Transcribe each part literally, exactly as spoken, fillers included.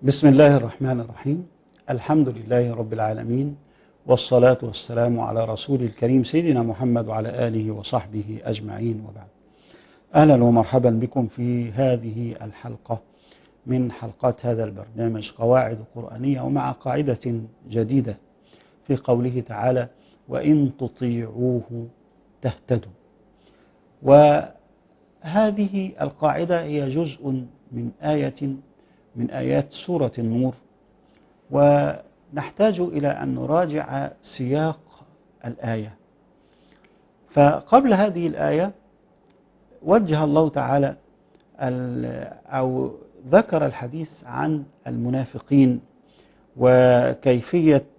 بسم الله الرحمن الرحيم. الحمد لله رب العالمين، والصلاة والسلام على رسول الكريم سيدنا محمد وعلى آله وصحبه أجمعين، وبعد. أهلا ومرحبا بكم في هذه الحلقة من حلقات هذا البرنامج قواعد قرآنية، ومع قاعدة جديدة في قوله تعالى: وإن تطيعوه تهتدوا. وهذه القاعدة هي جزء من آية من آيات سورة النور، ونحتاج إلى أن نراجع سياق الآية. فقبل هذه الآية وجه الله تعالى أو ذكر الحديث عن المنافقين وكيفية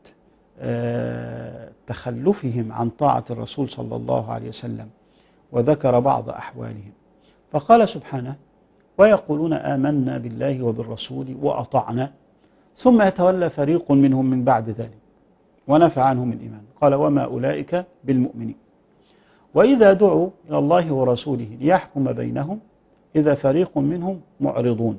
تخلفهم عن طاعة الرسول صلى الله عليه وسلم، وذكر بعض أحوالهم. فقال سبحانه: ويقولون آمنا بالله وبالرسول وأطعنا ثم يتولى فريق منهم من بعد ذلك ونفى عنهم الإيمان. قال: وما أولئك بالمؤمنين. وإذا دعوا إلى الله ورسوله ليحكم بينهم إذا فريق منهم معرضون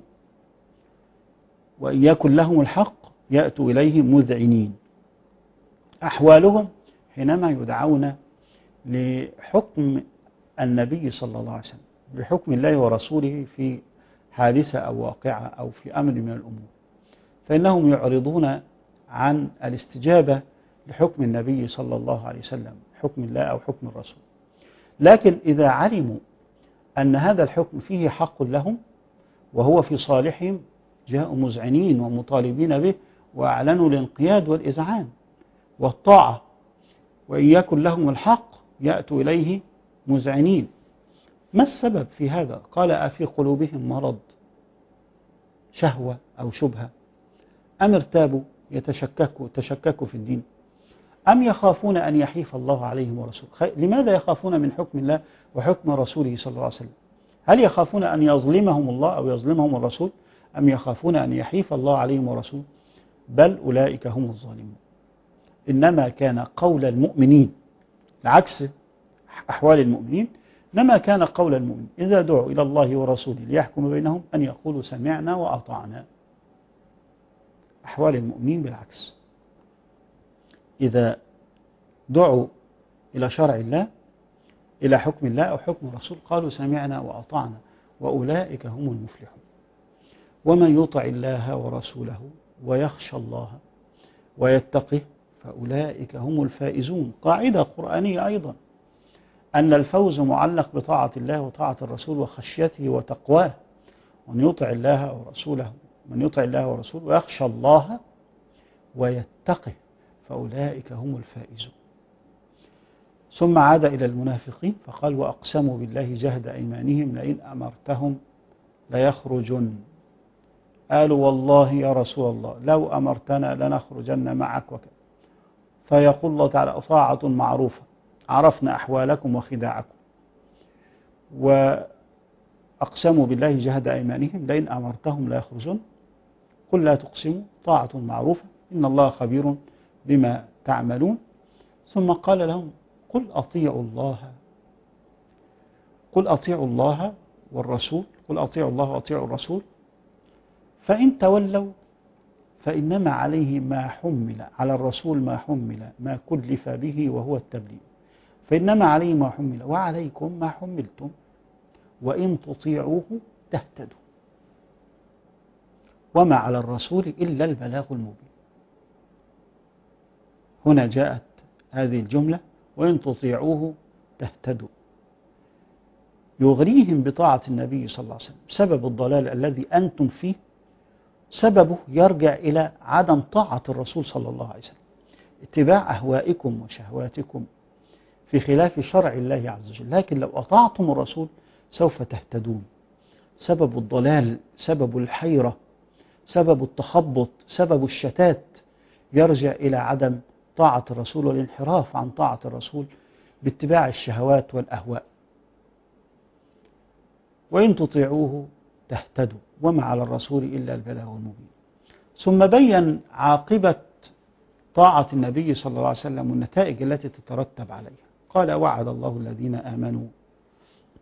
وإن يكن لهم الحق يأتوا إليه مذعنين. أحوالهم حينما يدعون لحكم النبي صلى الله عليه وسلم بحكم الله ورسوله في حادثة أو واقعة أو في أمر من الأمور، فإنهم يعرضون عن الاستجابة لحكم النبي صلى الله عليه وسلم، حكم الله أو حكم الرسول. لكن إذا علموا أن هذا الحكم فيه حق لهم وهو في صالحهم جاءوا مذعنين ومطالبين به، وأعلنوا الانقياد والإذعان والطاعة. وإن يكن لهم الحق يأتوا إليه مذعنين. ما السبب في هذا؟ قال: أفي قلوبهم مرض، شهوة أو شبهة، أم ارتابوا يتشككوا تشككوا في الدين، أم يخافون أن يحيف الله عليهم ورسوله. لماذا يخافون من حكم الله وحكم رسوله صلى الله عليه وسلم؟ هل يخافون أن يظلمهم الله أو يظلمهم الرسول، أم يخافون أن يحيف الله عليهم ورسوله؟ بل أولئك هم الظالمون. إنما كان قول المؤمنين، العكس أحوال المؤمنين، إنما كان قول المؤمن إذا دعوا إلى الله ورسوله ليحكم بينهم أن يقولوا سمعنا وأطعنا. أحوال المؤمنين بالعكس، إذا دعوا إلى شرع الله إلى حكم الله أو حكم الرسول قالوا سمعنا وأطعنا، وأولئك هم المفلحون. ومن يطع الله ورسوله ويخشى الله ويتقه فأولئك هم الفائزون. قاعدة قرآنية أيضا، أن الفوز معلق بطاعة الله وطاعة الرسول وخشيته وتقواه. ومن يطع الله ورسوله من يطع الله ورسوله ويخشى الله ويتقه فأولئك هم الفائزون. ثم عاد إلى المنافقين فقال: وأقسموا بالله جهد أيمانهم لئن أمرتهم ليخرجن. قالوا: والله يا رسول الله لو أمرتنا لنخرجن معك وكذا. فيقول الله تعالى: طاعة معروفة، عرفنا أحوالكم وخداعكم. وأقسموا بالله جهد أيمانهم لئن أمرتهم لا يخرجون. قل لا تقسموا، طاعة معروفة، إن الله خبير بما تعملون. ثم قال لهم: قل أطيعوا الله قل أطيعوا الله والرسول قل أطيعوا الله وأطيعوا الرسول فإن تولوا فإنما عليه ما حمل على الرسول ما حمل ما كلف به وهو التبليغ، فإنما عليه ما حمل وعليكم ما حملتم وإن تطيعوه تهتدوا وما على الرسول إلا البلاغ المبين. هنا جاءت هذه الجملة: وإن تطيعوه تهتدوا، يغريهم بطاعة النبي صلى الله عليه وسلم. سبب الضلال الذي أنتم فيه سببه يرجع إلى عدم طاعة الرسول صلى الله عليه وسلم، اتباع أهوائكم وشهواتكم في خلاف شرع الله عز وجل. لكن لو أطعتم الرسول سوف تهتدون. سبب الضلال، سبب الحيرة، سبب التخبط، سبب الشتات يرجع إلى عدم طاعة الرسول والانحراف عن طاعة الرسول باتباع الشهوات والأهواء. وإن تطيعوه تهتدوا وما على الرسول إلا البلاغ المبين. ثم بين عاقبة طاعة النبي صلى الله عليه وسلم والنتائج التي تترتب عليها. قال: وعد الله الذين آمنوا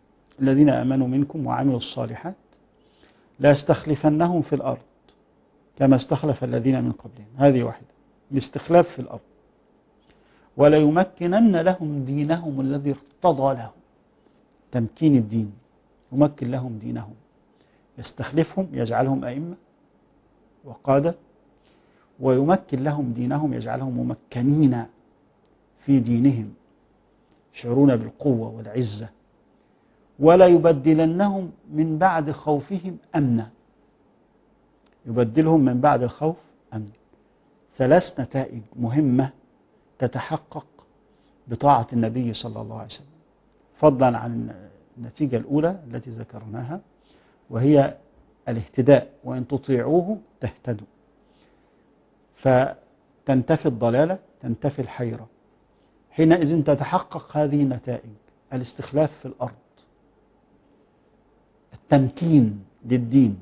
الذين آمنوا منكم وعملوا الصالحات لا يستخلفنهم في الأرض كما استخلف الذين من قبلهم. هذه واحدة، الاستخلاف في الأرض. وليمكنن لهم دينهم الذي ارتضى لهم، تمكين الدين، يمكن لهم دينهم، يستخلفهم يجعلهم أئمة وقادة، ويمكن لهم دينهم يجعلهم ممكنين في دينهم، يشعرون بالقوة والعزة. ولا يبدلنهم من بعد خوفهم أمنا، يبدلهم من بعد الخوف أمنا. ثلاث نتائج مهمة تتحقق بطاعة النبي صلى الله عليه وسلم، فضلا عن النتيجة الأولى التي ذكرناها، وهي الاهتداء، وإن تطيعوه تهتدوا، فتنتفي الضلالة، تنتفي الحيرة. حينئذ تتحقق هذه النتائج: الاستخلاف في الأرض، التمكين للدين،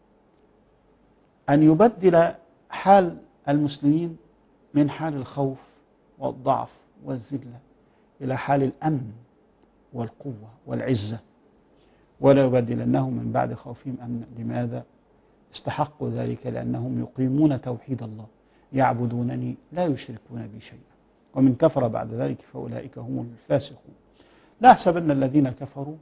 أن يبدل حال المسلمين من حال الخوف والضعف والذلة إلى حال الأمن والقوة والعزة. ولا يبدلنهم من بعد خوفهم أمنا. لماذا استحقوا ذلك؟ لأنهم يقيمون توحيد الله، يعبدونني لا يشركون بي شيئا. ومن كفر بعد ذلك فأولئك هم الفاسقون. لا يحسبن الذين كفروا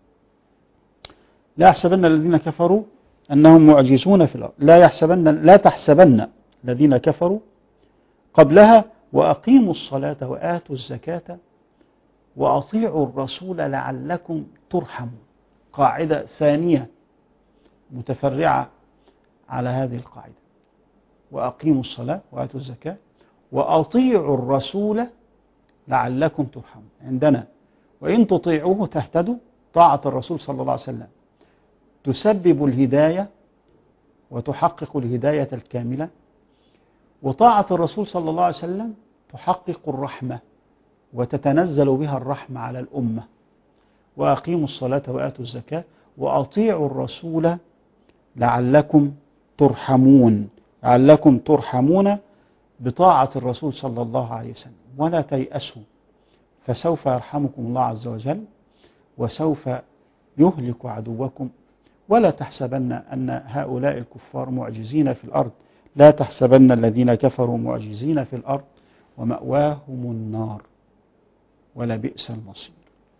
لا يحسبن الذين كفروا أنهم معجزون في الأرض. لا يحسبن لا تحسبن الذين كفروا قبلها وأقيموا الصلاة وآتوا الزكاة وأطيعوا الرسول لعلكم ترحمون. قاعدة ثانية متفرعة على هذه القاعدة: وأقيموا الصلاة وآتوا الزكاة وأطيعوا الرسول لعلكم ترحمون. عندنا وإن تطيعوه تهتدوا، طاعة الرسول صلى الله عليه وسلم تسبب الهداية وتحقق الهداية الكاملة، وطاعة الرسول صلى الله عليه وسلم تحقق الرحمة وتتنزل بها الرحمة على الأمة. وأقيموا الصلاة وآتوا الزكاة وأطيعوا الرسول لعلكم ترحمون، لعلكم ترحمون بطاعة الرسول صلى الله عليه وسلم. ولا تيأسوا فسوف يرحمكم الله عز وجل، وسوف يهلك عدوكم. ولا تحسبن أن هؤلاء الكفار معجزين في الأرض، لا تحسبن الذين كفروا معجزين في الأرض، ومأواهم النار ولبئس المصير.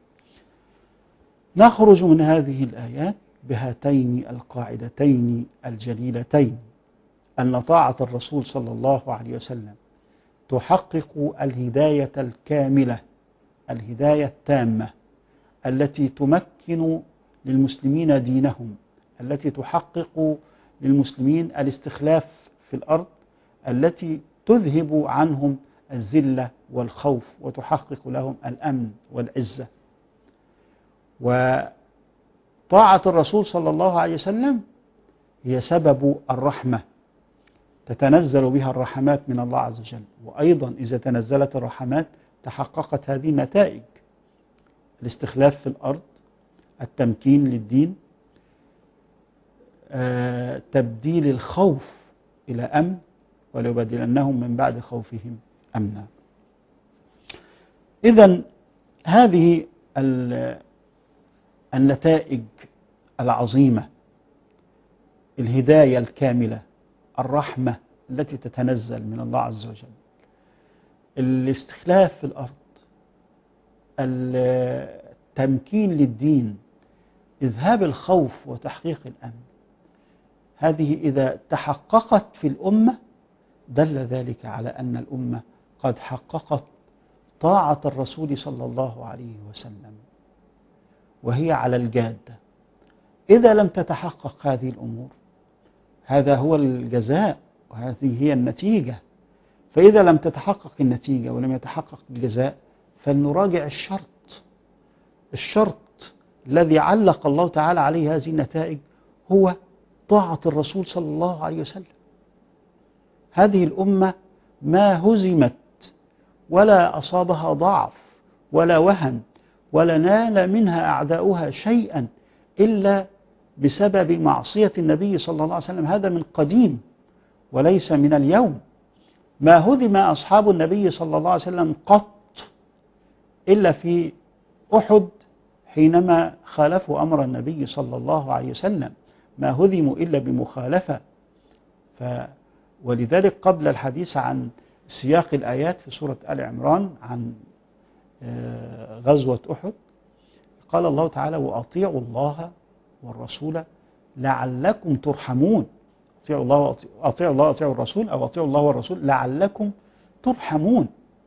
نخرج من هذه الآيات بهاتين القاعدتين الجليلتين: أن طاعة الرسول صلى الله عليه وسلم تحقق الهداية الكاملة، الهداية التامة التي تمكن للمسلمين دينهم، التي تحقق للمسلمين الاستخلاف في الأرض، التي تذهب عنهم الذلة والخوف وتحقق لهم الأمن والعزة. وطاعة الرسول صلى الله عليه وسلم هي سبب الرحمة، تتنزل بها الرحمات من الله عز وجل. وأيضا إذا تنزلت الرحمات تحققت هذه النتائج: الاستخلاف في الأرض، التمكين للدين، آه، تبديل الخوف إلى أمن، وليبدلنهم من بعد خوفهم أمنا. إذن هذه النتائج العظيمة: الهداية الكاملة، الرحمة التي تتنزل من الله عز وجل، الاستخلاف في الأرض، التمكين للدين، إذهاب الخوف وتحقيق الأمن. هذه إذا تحققت في الأمة دل ذلك على أن الأمة قد حققت طاعة الرسول صلى الله عليه وسلم، وهي على الجادة. إذا لم تتحقق هذه الأمور، هذا هو الجزاء وهذه هي النتيجة. فإذا لم تتحقق النتيجة ولم يتحقق الجزاء، فلنراجع الشرط. الشرط الذي علق الله تعالى عليه هذه النتائج هو طاعة الرسول صلى الله عليه وسلم. هذه الأمة ما هزمت ولا أصابها ضعف ولا وهن ولا نال منها أعداؤها شيئا إلا بسبب معصية النبي صلى الله عليه وسلم. هذا من قديم وليس من اليوم. ما هدم أصحاب النبي صلى الله عليه وسلم قط إلا في أحد حينما خالفوا أمر النبي صلى الله عليه وسلم، ما هدموا إلا بمخالفة. ف ولذلك قبل الحديث عن سياق الآيات في سورة آل عمران عن غزوة أحد قال الله تعالى وأطيعوا الله والرسول لعلكم ترحمون. أطيعوا الله أطيعوا الله أطيعوا الرسول أو أطيعوا الله والرسول لعلكم ترحمون.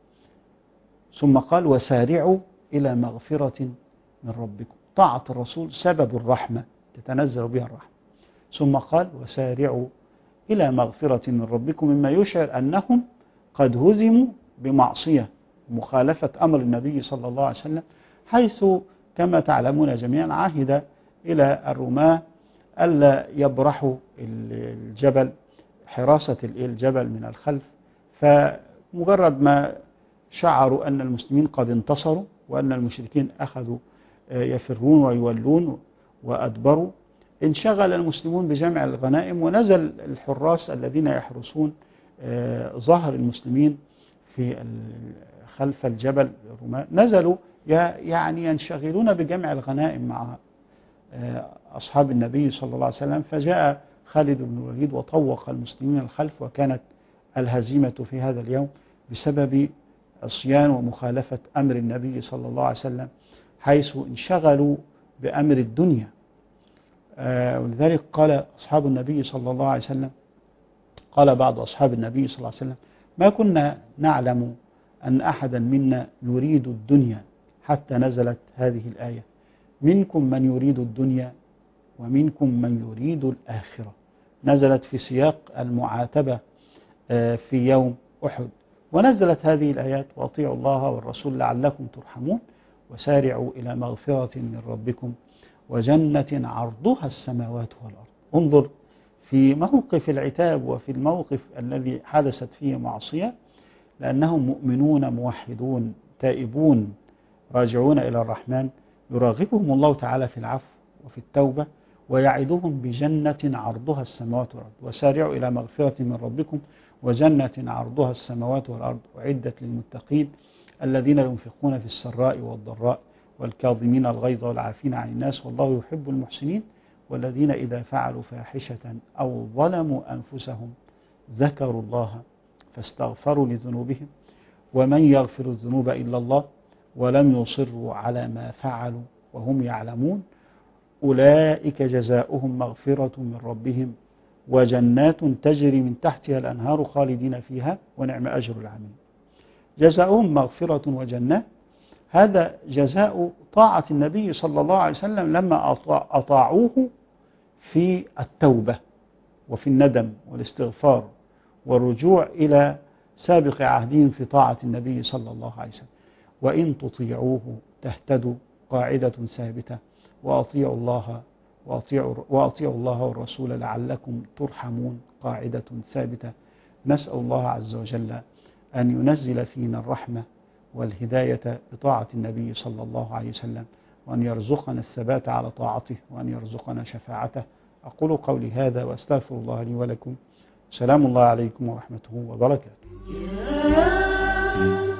ثم قال وسارعوا إلى مغفرة من ربكم. طاعة الرسول سبب الرحمة تتنزل بها الرحمة. ثم قال وسارعوا إلى مغفرة من ربكم مما يشعر أنهم قد هزموا بمعصية مخالفة أمر النبي صلى الله عليه وسلم، حيث كما تعلمون جميعا عهد إلى الرماة ألا يبرحوا الجبل حراسة الجبل من الخلف، فمجرد ما شعروا أن المسلمين قد انتصروا وأن المشركين أخذوا يفرون ويولون وأدبروا انشغل المسلمون بجمع الغنائم، ونزل الحراس الذين يحرسون ظهر المسلمين في خلف الجبل الرماة نزلوا يعني ينشغلون بجمع الغنائم مع أصحاب النبي صلى الله عليه وسلم. فجاء خالد بن الوليد وطوق المسلمين الخلف، وكانت الهزيمة في هذا اليوم بسبب عصيان ومخالفة أمر النبي صلى الله عليه وسلم، حيث انشغلوا بأمر الدنيا. ولذلك قال أصحاب النبي صلى الله عليه وسلم قال بعض أصحاب النبي صلى الله عليه وسلم ما كنا نعلم أن أحدا منا يريد الدنيا حتى نزلت هذه الآية منكم من يريد الدنيا ومنكم من يريد الآخرة. نزلت في سياق المعاتبة في يوم أحد، ونزلت هذه الآيات وأطيعوا الله والرسول لعلكم ترحمون وسارعوا إلى مغفرة من ربكم وجنة عرضها السماوات والأرض. انظر في موقف العتاب وفي الموقف الذي حدثت فيه معصية، لأنهم مؤمنون موحدون تائبون راجعون إلى الرحمن، يراغبهم الله تعالى في العفو وفي التوبة، ويعدهم بجنة عرضها السماوات والأرض وسارعوا إلى مغفرة من ربكم وجنة عرضها السماوات والأرض أعدت للمتقين الذين ينفقون في السراء والضراء والكاظمين الغيظ والعافين عن الناس والله يحب المحسنين والذين إذا فعلوا فاحشة أو ظلموا أنفسهم ذكروا الله فاستغفروا لذنوبهم ومن يغفر الذنوب إلا الله ولم يصروا على ما فعلوا وهم يعلمون أولئك جزاؤهم مغفرة من ربهم وجنات تجري من تحتها الأنهار خالدين فيها ونعم أجر العاملين. جزاؤهم مغفرة وجنات، هذا جزاء طاعة النبي صلى الله عليه وسلم لما أطاعوه في التوبة وفي الندم والاستغفار والرجوع إلى سابق عهدهم في طاعة النبي صلى الله عليه وسلم. وإن تطيعوه تهتدوا قاعدة ثابتة وأطيعوا الله وأطيعوا, وأطيعوا الله والرسول لعلكم ترحمون قاعدة ثابتة. نسأل الله عز وجل أن ينزل فينا الرحمة والهداية بطاعة النبي صلى الله عليه وسلم، وأن يرزقنا الثبات على طاعته، وأن يرزقنا شفاعته. أقول قولي هذا وأستغفر الله لي ولكم. سلام الله عليكم ورحمته وبركاته.